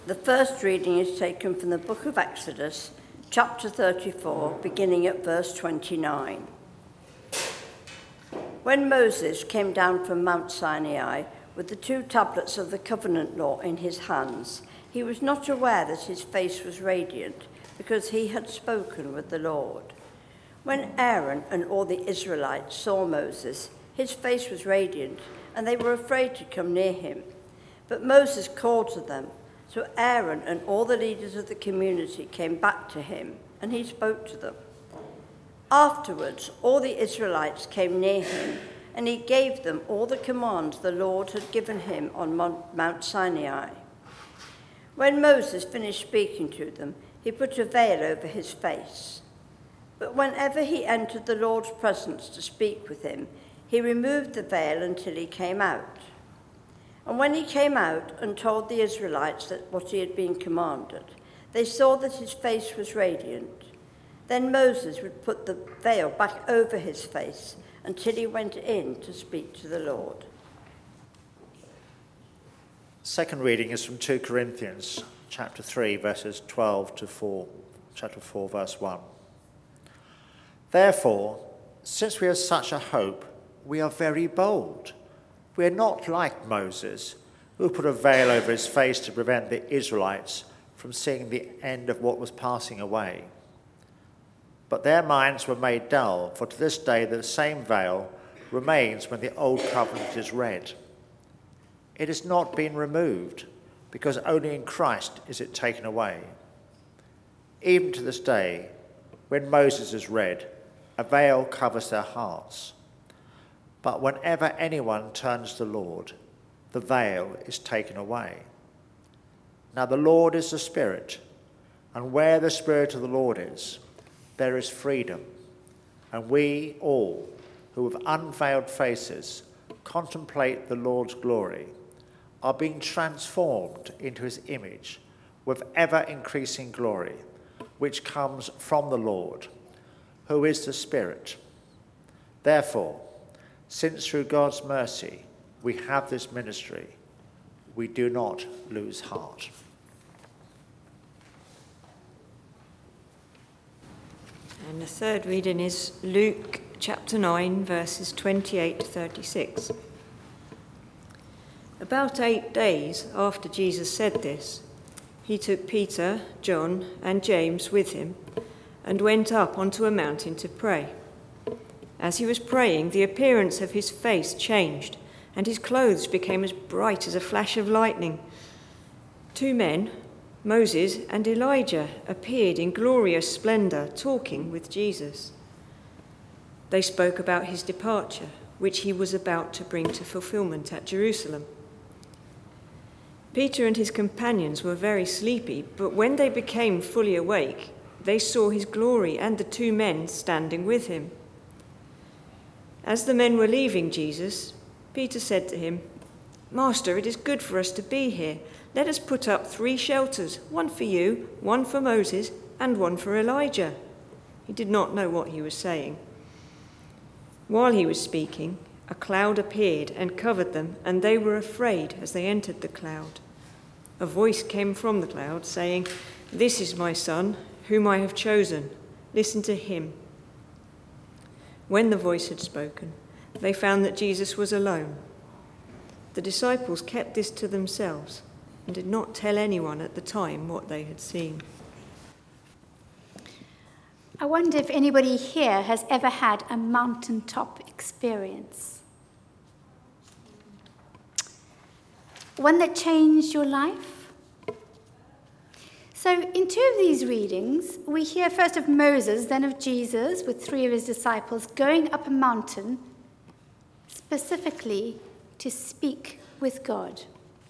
The first reading is taken from the book of Exodus, chapter 34, beginning at verse 29. When Moses came down from Mount Sinai with the 2 tablets of the covenant law in his hands, he was not aware that his face was radiant, because he had spoken with the Lord. When Aaron and all the Israelites saw Moses, his face was radiant, and they were afraid to come near him. But Moses called to them, so Aaron and all the leaders of the community came back to him, and he spoke to them. Afterwards, all the Israelites came near him, and he gave them all the commands the Lord had given him on Mount Sinai. When Moses finished speaking to them, he put a veil over his face. But whenever he entered the Lord's presence to speak with him, he removed the veil until he came out. And when he came out and told the Israelites that what he had been commanded, they saw that his face was radiant. Then Moses would put the veil back over his face until he went in to speak to the Lord. Second reading is from 2 Corinthians chapter 3, verses 12 to 4, chapter 4, verse 1. Therefore, since we have such a hope, we are very bold. We are not like Moses, who put a veil over his face to prevent the Israelites from seeing the end of what was passing away. But their minds were made dull, for to this day the same veil remains when the old covenant is read. It has not been removed, because only in Christ is it taken away. Even to this day, when Moses is read, a veil covers their hearts. But whenever anyone turns to the Lord, the veil is taken away. Now the Lord is the Spirit, and where the Spirit of the Lord is, there is freedom. And we all, who with unveiled faces contemplate the Lord's glory, are being transformed into his image with ever-increasing glory, which comes from the Lord, who is the Spirit. Therefore, since through God's mercy we have this ministry, we do not lose heart. And the third reading is Luke chapter 9, verses 28 to 36. About 8 days after Jesus said this, he took Peter, John, and James with him and went up onto a mountain to pray. As he was praying, the appearance of his face changed, and his clothes became as bright as a flash of lightning. 2 men, Moses and Elijah, appeared in glorious splendor, talking with Jesus. They spoke about his departure, which he was about to bring to fulfillment at Jerusalem. Peter and his companions were very sleepy, but when they became fully awake, they saw his glory and the 2 men standing with him. As the men were leaving Jesus, Peter said to him, "Master, it is good for us to be here. Let us put up 3 shelters, one for you, one for Moses, and one for Elijah." He did not know what he was saying. While he was speaking, a cloud appeared and covered them, and they were afraid as they entered the cloud. A voice came from the cloud saying, "This is my son, whom I have chosen. Listen to him." When the voice had spoken, they found that Jesus was alone. The disciples kept this to themselves and did not tell anyone at the time what they had seen. I wonder if anybody here has ever had a mountaintop experience. One that changed your life? So in 2 of these readings, we hear first of Moses, then of Jesus with 3 of his disciples going up a mountain specifically to speak with God.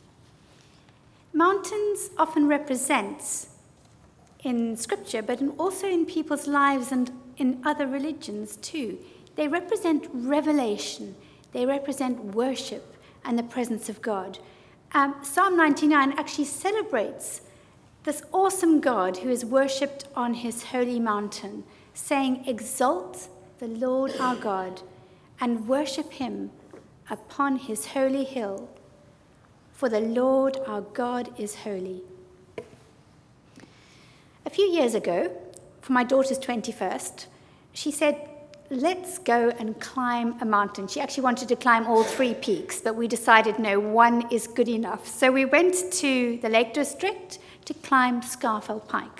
Mountains often represent, in Scripture, but also in people's lives and in other religions too, they represent revelation, they represent worship and the presence of God. Psalm 99 actually celebrates this awesome God who is worshipped on his holy mountain, saying, "Exalt the Lord our God and worship him upon his holy hill. For the Lord our God is holy. A few years ago, for my daughter's 21st, she said, let's go and climb a mountain. She actually wanted to climb all 3 peaks, but we decided no, 1 is good enough. So we went to the Lake District to climb Scafell Pike.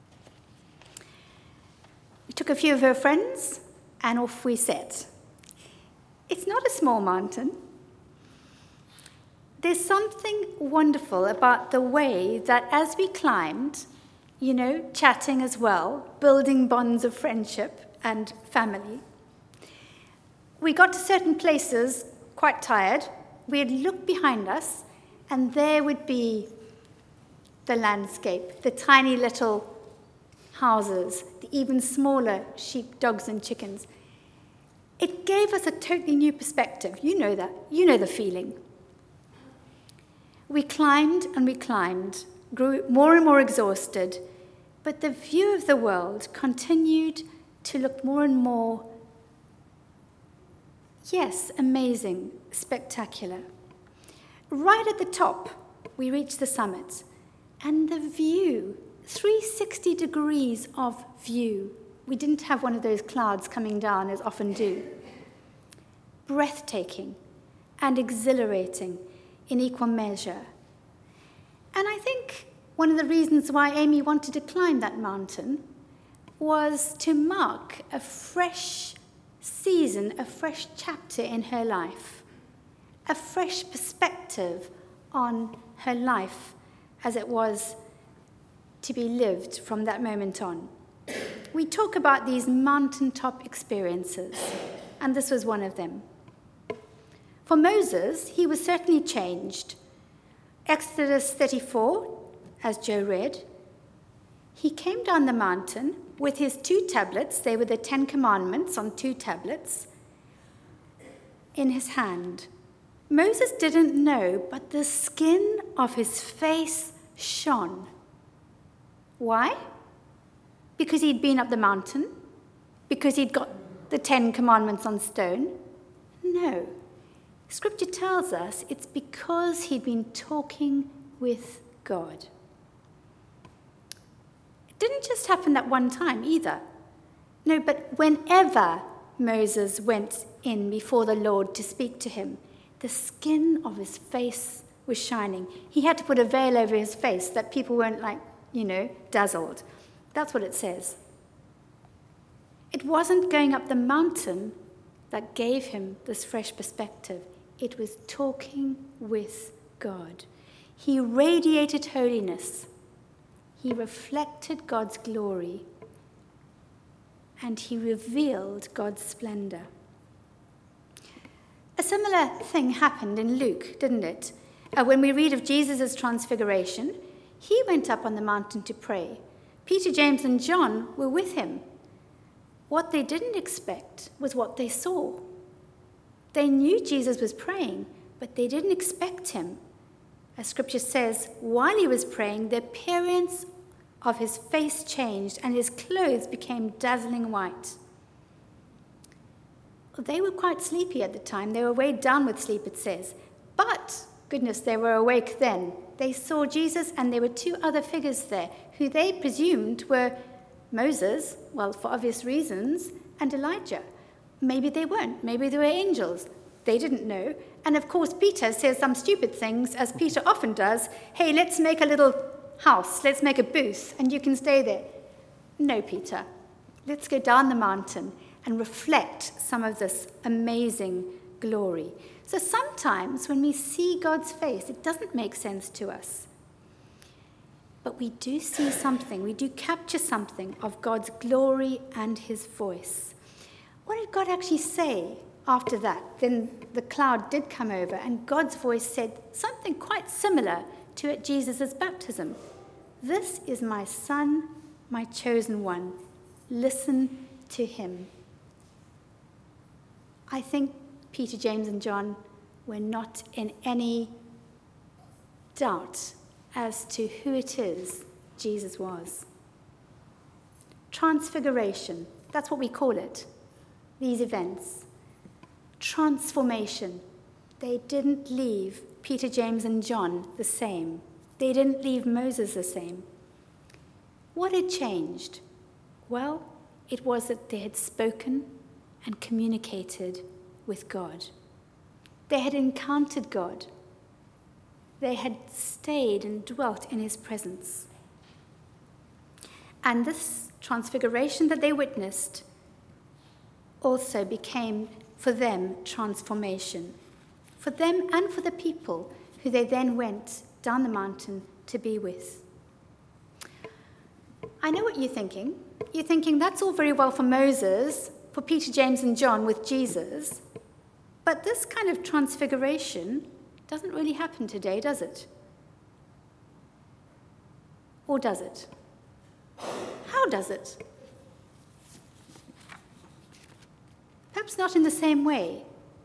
We took a few of her friends, and off we set. It's not a small mountain. There's something wonderful about the way that as we climbed, chatting as well, building bonds of friendship and family. We got to certain places, quite tired. We'd look behind us, and there would be the landscape, the tiny little houses, the even smaller sheep, dogs, and chickens. It gave us a totally new perspective. You know that. You know the feeling. We climbed and we climbed, grew more and more exhausted, but the view of the world continued to look more and more, amazing, spectacular. Right at the top, we reached the summit, and the view, 360 degrees of view. We didn't have one of those clouds coming down as often do. Breathtaking and exhilarating in equal measure. And I think one of the reasons why Amy wanted to climb that mountain was to mark a fresh season, a fresh chapter in her life, a fresh perspective on her life as it was to be lived from that moment on. We talk about these mountaintop experiences, and this was one of them. For Moses, he was certainly changed. Exodus 34, as Joe read, he came down the mountain with his 2 tablets, they were the 10 Commandments on 2 tablets, in his hand. Moses didn't know, but the skin of his face shone. Why? Because he'd been up the mountain? Because he'd got the 10 Commandments on stone? No. Scripture tells us it's because he'd been talking with God. It didn't just happen that one time either. No, but whenever Moses went in before the Lord to speak to him, the skin of his face was shining. He had to put a veil over his face that people weren't dazzled. That's what it says. It wasn't going up the mountain that gave him this fresh perspective. It was talking with God. He radiated holiness. He reflected God's glory. And he revealed God's splendor. A similar thing happened in Luke, didn't it? When we read of Jesus' transfiguration, he went up on the mountain to pray. Peter, James, and John were with him. What they didn't expect was what they saw. They knew Jesus was praying, but they didn't expect him. As Scripture says, while he was praying, the appearance of his face changed and his clothes became dazzling white. They were quite sleepy at the time. They were weighed down with sleep, it says. But, goodness, they were awake then. They saw Jesus, and there were 2 other figures there who they presumed were Moses, well, for obvious reasons, and Elijah. Maybe they weren't. Maybe they were angels. They didn't know. And of course, Peter says some stupid things, as Peter often does. Hey, let's make a little house. Let's make a booth, and you can stay there. No, Peter. Let's go down the mountain and reflect some of this amazing glory. So sometimes when we see God's face, it doesn't make sense to us. But we do see something. We do capture something of God's glory and his voice. What did God actually say after that? Then the cloud did come over, and God's voice said something quite similar to at Jesus' baptism. This is my son, my chosen one. Listen to him. I think Peter, James, and John were not in any doubt as to who it is Jesus was. Transfiguration, that's what we call it, these events. Transformation. They didn't leave Peter, James, and John the same. They didn't leave Moses the same. What had changed? Well, it was that they had spoken and communicated with God. They had encountered God. They had stayed and dwelt in his presence. And this transfiguration that they witnessed also became for them transformation, for them and for the people who they then went down the mountain to be with. I know what you're thinking. You're thinking that's all very well for Moses, for Peter, James, and John with Jesus, but this kind of transfiguration doesn't really happen today, does it? Or does it? How does it? Perhaps not in the same way.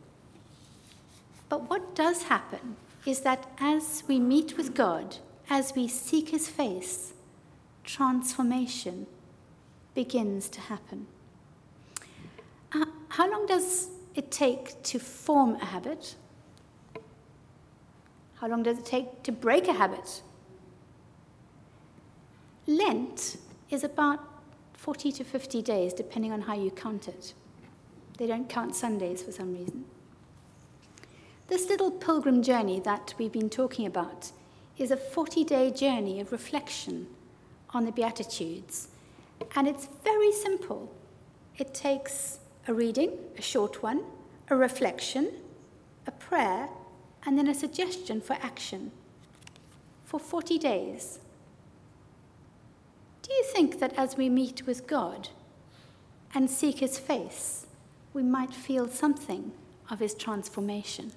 But what does happen is that as we meet with God, as we seek his face, transformation begins to happen. How long does it take to form a habit? How long does it take to break a habit? Lent is about 40 to 50 days, depending on how you count it. They don't count Sundays for some reason. This little pilgrim journey that we've been talking about is a 40-day journey of reflection on the Beatitudes. And it's very simple. It takes a reading, a short one, a reflection, a prayer, and then a suggestion for action for 40 days. Do you think that as we meet with God and seek his face, we might feel something of his transformation?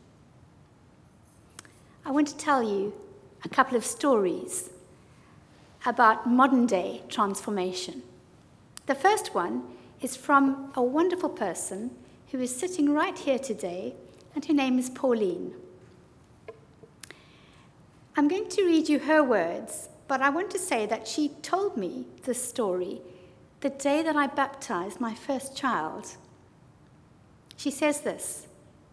I want to tell you a couple of stories about modern-day transformation. The first one is from a wonderful person who is sitting right here today, and her name is Pauline. I'm going to read you her words, but I want to say that she told me this story the day that I baptized my first child. She says this: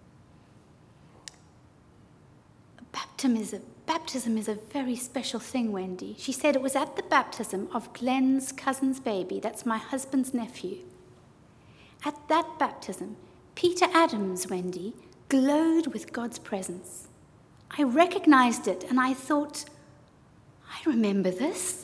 Baptism is a very special thing, Wendy. She said it was at the baptism of Glenn's cousin's baby, that's my husband's nephew. At that baptism, Peter Adams, Wendy, glowed with God's presence. I recognized it and I thought, I remember this.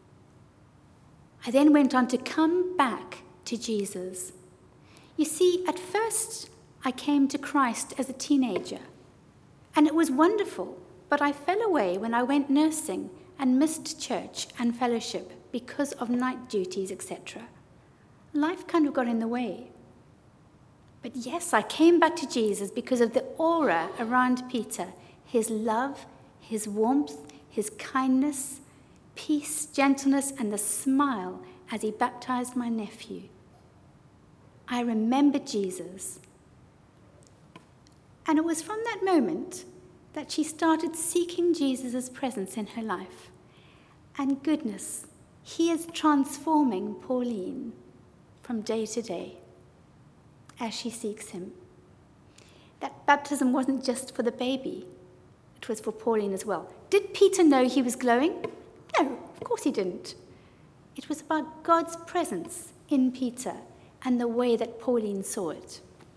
I then went on to come back to Jesus. You see, at first I came to Christ as a teenager, and it was wonderful, but I fell away when I went nursing and missed church and fellowship because of night duties, etc. Life kind of got in the way. But yes, I came back to Jesus because of the aura around Peter, his love, his warmth, his kindness, peace, gentleness, and the smile as he baptized my nephew. I remembered Jesus. And it was from that moment that she started seeking Jesus' presence in her life. And goodness, he is transforming Pauline from day to day as she seeks him. That baptism wasn't just for the baby, it was for Pauline as well. Did Peter know he was glowing? No, of course he didn't. It was about God's presence in Peter and the way that Pauline saw it.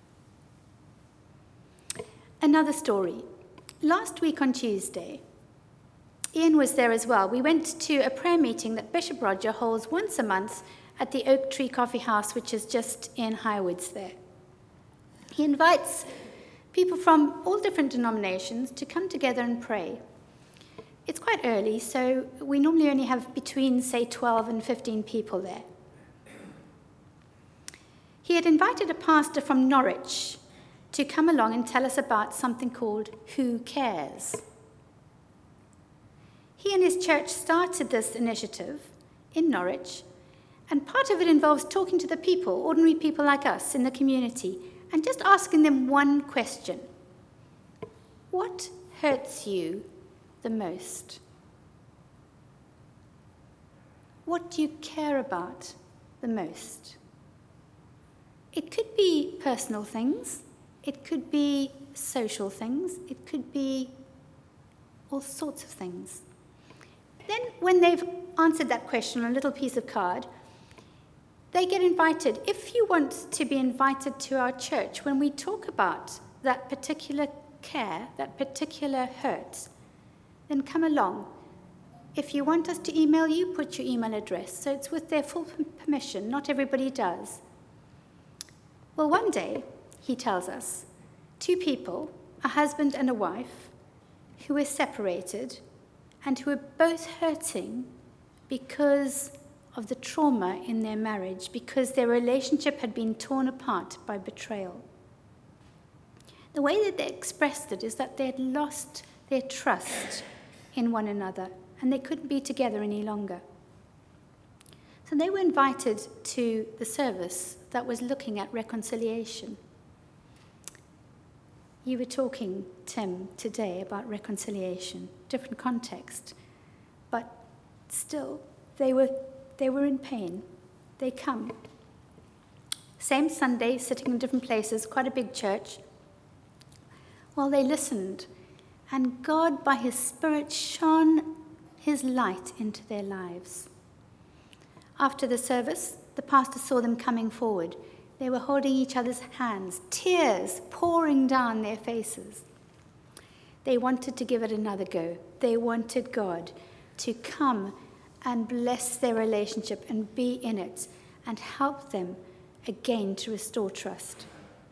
Another story. Last week on Tuesday, Ian was there as well. We went to a prayer meeting that Bishop Roger holds once a month at the Oak Tree Coffee House, which is just in Highwoods there. He invites people from all different denominations to come together and pray. It's quite early, so we normally only have between, say, 12 and 15 people there. He had invited a pastor from Norwich to come along and tell us about something called Who Cares? He and his church started this initiative in Norwich, and part of it involves talking to the people, ordinary people like us in the community, and just asking them one question. What hurts you the most? What do you care about the most? It could be personal things. It could be social things. It could be all sorts of things. Then, when they've answered that question on a little piece of card. They get invited. If you want to be invited to our church, when we talk about that particular care, that particular hurt, then come along. If you want us to email you, put your email address. So it's with their full permission. Not everybody does. Well, one day, he tells us, 2 people, a husband and a wife, who were separated and who were both hurting because of the trauma in their marriage, because their relationship had been torn apart by betrayal. The way that they expressed it is that they had lost their trust in one another and they couldn't be together any longer. So they were invited to the service that was looking at reconciliation. You were talking, Tim, today about reconciliation, different context, but still, they were in pain. They come. Same Sunday, sitting in different places, quite a big church. Well, they listened, and God, by his Spirit, shone his light into their lives. After the service, the pastor saw them coming forward. They were holding each other's hands, tears pouring down their faces. They wanted to give it another go. They wanted God to come and bless their relationship and be in it and help them again to restore trust.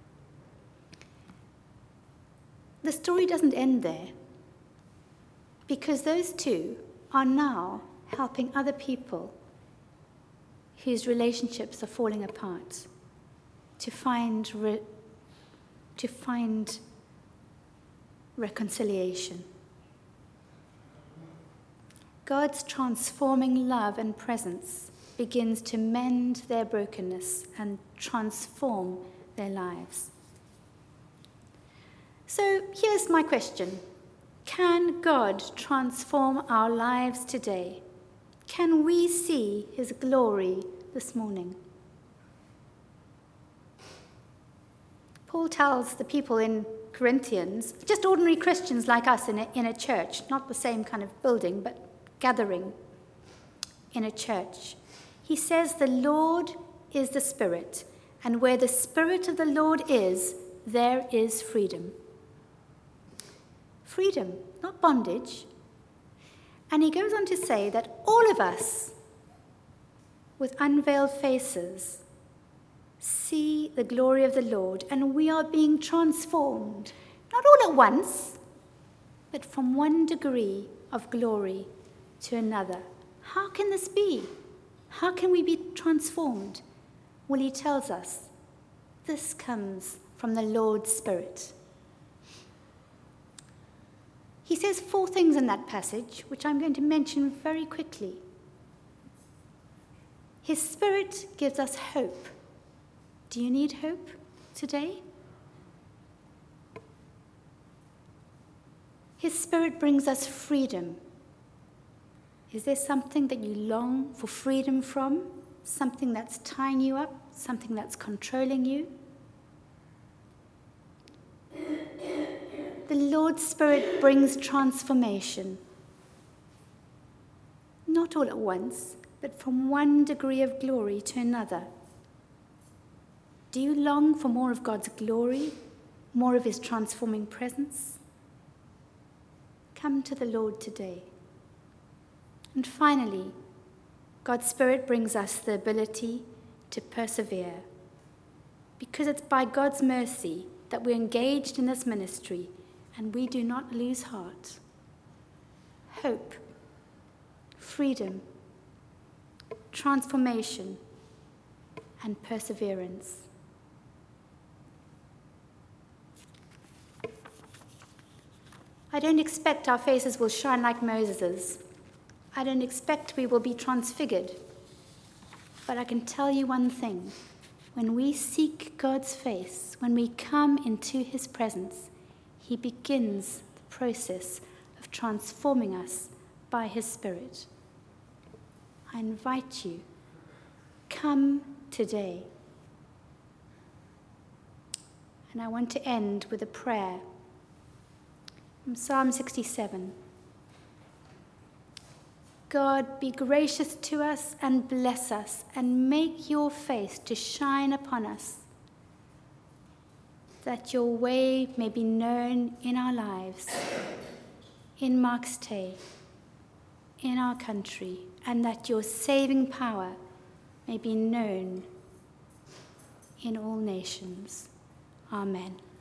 The story doesn't end there, because those 2 are now helping other people whose relationships are falling apart to find reconciliation. God's transforming love and presence begins to mend their brokenness and transform their lives. So here's my question. Can God transform our lives today? Can we see his glory this morning? Paul tells the people in Corinthians, just ordinary Christians like us in a church, not the same kind of building, but gathering in a church. He says, the Lord is the Spirit, and where the Spirit of the Lord is, there is freedom. Freedom, not bondage. And he goes on to say that all of us, with unveiled faces, see the glory of the Lord, and we are being transformed, not all at once, but from one degree of glory to another. How can this be? How can we be transformed? Well, he tells us, this comes from the Lord's Spirit. He says 4 things in that passage, which I'm going to mention very quickly. His Spirit gives us hope. Do you need hope today? His Spirit brings us freedom. Is there something that you long for freedom from? Something that's tying you up? Something that's controlling you? The Lord's Spirit brings transformation. Not all at once, but from one degree of glory to another. Do you long for more of God's glory, more of his transforming presence? Come to the Lord today. And finally, God's Spirit brings us the ability to persevere, because it's by God's mercy that we're engaged in this ministry and we do not lose heart. Hope, freedom, transformation, and perseverance. I don't expect our faces will shine like Moses's. I don't expect we will be transfigured. But I can tell you one thing. When we seek God's face, when we come into his presence, he begins the process of transforming us by his Spirit. I invite you, come today. And I want to end with a prayer from Psalm 67. God be gracious to us and bless us and make your face to shine upon us, that your way may be known in our lives, in Marks Tey, in our country, and that your saving power may be known in all nations. Amen.